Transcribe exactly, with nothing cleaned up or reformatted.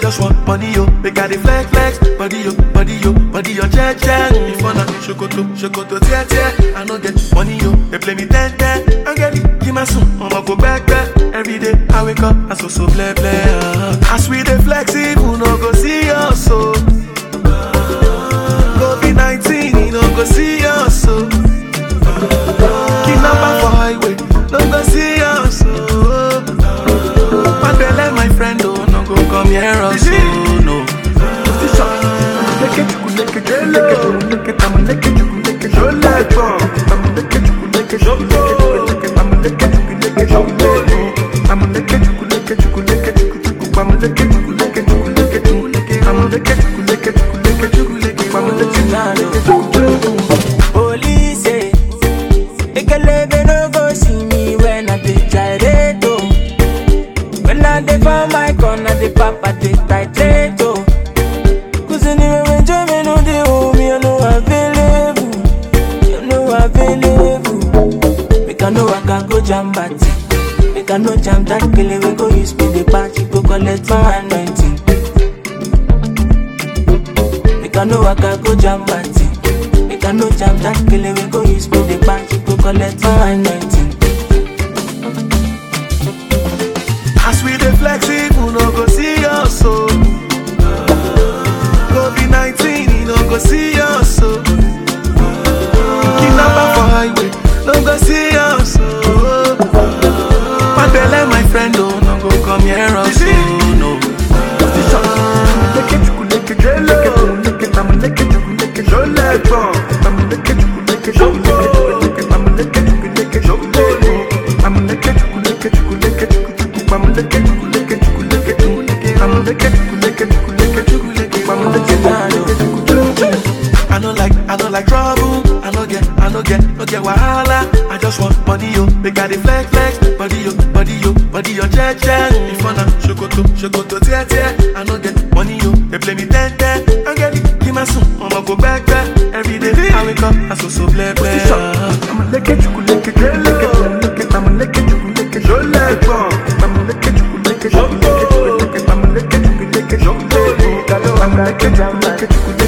just want money, yo. They got the flex, flex, body, yo, body, yo, body, yo, check, check. If I not shokoto, shokoto, tear, tear. I no get money, yo. They play me ten, ten. I get it, give my son, I'ma go back, back. Every day I wake up, I so so play, play. Uh. As we dey flexible, no go see us so. COVID nineteen, no go see us so. Kidnapper for highway, no go see us so. My belly, my friend, oh, no go come here also, no. Police say, Ekelebe no go see me when I dey gyrate, oh. When I dey for my corner, the papa dey titrate, oh. Cause anyway when Jimmy no dey home, you know available, you know available. Make I know I can go jam party, make I no jam that kele we go use me the party, go collect my anointing. Make I know I can go jam party, make I no jam that kele we go use me the party, go collect my anointing. As we dey flexible, no go see us so. COVID nineteen, no go see us so. Kidnapper for highway, no go see us so. My belly, my friend, oh, no go come here also, no. I don't like, I don't like trouble. I don't get, I don't get, no get wahala. I just want money, yo. They got the flex, flex, body, yo, body, yo, body, yo, check, check. If I not shokoto, shokoto, tear, tear. I don't get money, yo. They play me ten, ten. I get it, give my son, I'ma go back, back. Every day I wake up, I so so play, play. I'ma lick it, you lick it, lick it, lick it, I'ma lick it, you lick it, you lick it, I'ma lick it, you lick it, you lick it, I'ma lick it, you lick it, you lick it, I'ma lick it, you lick it, you lick it.